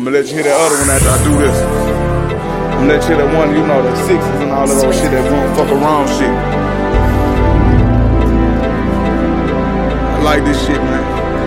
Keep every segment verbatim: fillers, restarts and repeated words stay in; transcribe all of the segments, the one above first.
I'ma let you hear that other one after I do this. I'ma let you hear that one, you know, the sixes and all that old shit, that won't fuck around shit. I like this shit, man.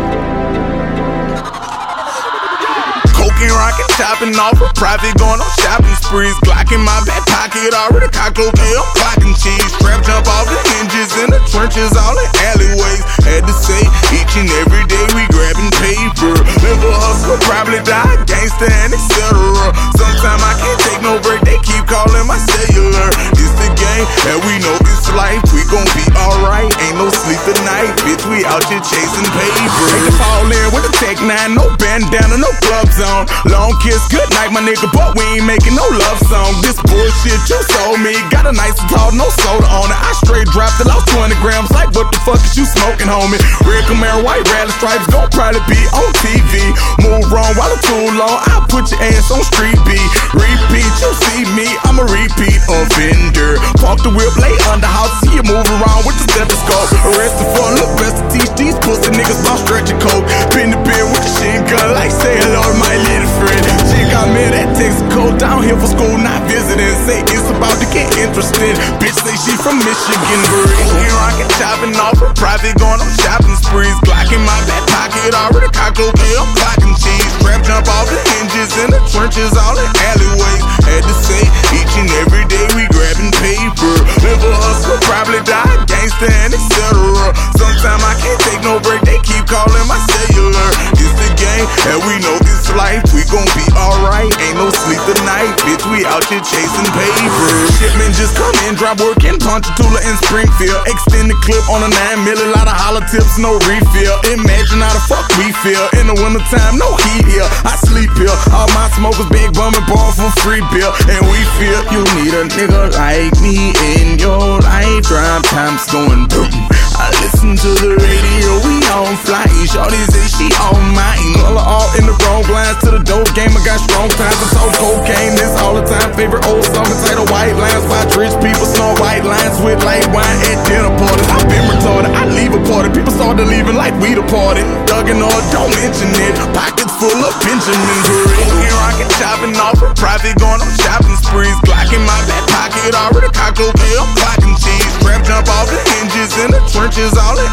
Cocaine rocket chopping off a profit, going on shopping sprees. Glock in my back pocket, already cock cocaine, I'm clocking cheese. Trap jump off the hinges in the trenches, all in alleyways. Had to say, each and every day we grabbing paper. Live a hustler, probably die, gangster and et cetera. Sometimes I can't take no break, they keep calling my cellular. It's the game, and we know it's life. We gon' be alright, ain't no sleep tonight. Bitch, we out here chasing paper. Take the fall in with the Tech nine, no bandana, no club zone. Long kiss, good night, my nigga, but we ain't making no love song. This bullshit you sold me, got a nice and tall, no soda on it. I straight dropped it, lost twenty grams, like what the fuck is you smoking, homie? Red Camaro, white rally stripes, gon' probably be on T V. Move wrong while I'm too long, I'll put your ass on street B. Repeat, you see me, I'm a repeat offender. Park the whip, lay under house, see you move around with the stethoscope. Arrested for a look best to teach these pussy niggas about stretching coke. Pin the beer with the shit gun, like say hello to my little friend. She got me that Texaco, down here for school, not visiting. Say it's about to get interesting. Bitch say she from Michigan. Cocaine rocket chopping off a profit, going on shopping sprees. Glock in my back pocket, already cock cocaine, I'm clocking cheese. Trap jump off the hinges in the trenches, all in alleyways. Had to say, each and every day we grabbing paper. Live a hustler, probably die, gangster and et cetera. Sometimes I can't take no break, they keep calling my cellular. It's the game, and we know this life. We gon' be alright, ain't no sleep tonight. Bitch, we out here chasing paper. Shipment just come in, drop work in Ponchatoula and Springfield. Extend the clip on a nine milli, lot of holler tips, no refill. Imagine how the fuck we feel in the wintertime, no heat here. I sleep here, all my smokers big bumming ball for free bill. And we feel you need a nigga like me in your life. Drive times going boom. I listen to the radio, we on flight. Shorty say she on mine. Color all in the wrong lines to the dope game. I got strong times, I sold cocaine. This all the time. Favorite old song entitled White Lines. Watch rich people snort white lines with light wine at dinner parties. I've been retarded, I leave a party. People started leaving like we the party. Thuggin' or don't mention it. Pockets full of Benjamin Burry. Cocaine rocket chopping off a profit, going on shopping sprees. Glock in my back pocket, already cock cocaine, I'm clocking cheese. Trap jump off the hinges in the trenches, all in